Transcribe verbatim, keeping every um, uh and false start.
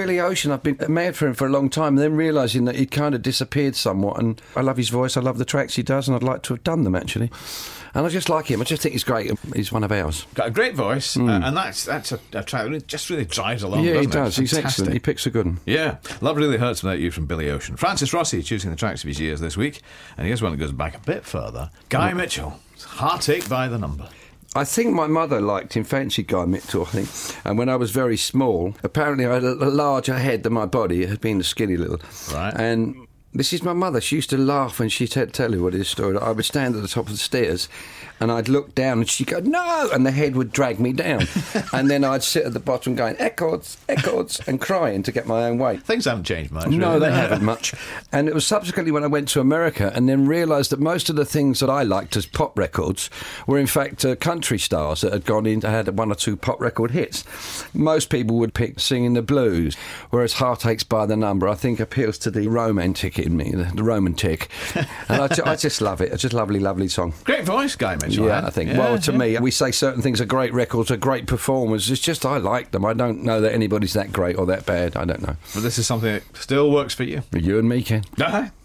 Billy Ocean. I've been mad for him for a long time, and then realising that he'd kind of disappeared somewhat. And I love his voice, I love the tracks he does, and I'd like to have done them, actually. And I just like him. I just think he's great. He's one of ours. Got a great voice, mm. uh, and that's that's a, a track that just really drives along, yeah, doesn't he does. It? He's excellent. He picks a good one. Yeah. Love Really Hurts Without You from Billy Ocean. Francis Rossi choosing the tracks of his years this week, and here's one that goes back a bit further. Guy mm. Mitchell, Heartache by the Number. I think my mother liked him, fancied Guy Mitchell, I think. And when I was very small, apparently I had a, a larger head than my body. It had been a skinny little. Right. And this is my mother. She used to laugh when she'd tell you what his story. I would stand at the top of the stairs and I'd look down and she'd go, no! And the head would drag me down. And then I'd sit at the bottom going, Echods, Echods, and crying to get my own weight. Things haven't changed much. No, really. they haven't much. And it was subsequently when I went to America and then realised that most of the things that I liked as pop records were in fact uh, country stars that had gone in, had one or two pop record hits. Most people would pick Singing the Blues, whereas Heartaches by the Number, I think, appeals to the romantic in me, the, the romantic. And I, ju- I just love it. It's just a lovely, lovely song. Great voice, Guy Mitchell. Yeah, I think. Yeah, well, to yeah. me, we say certain things are great records, are great performers. It's just I like them. I don't know that anybody's that great or that bad. I don't know. But this is something that still works for you. For you and me, Ken. Uh-huh.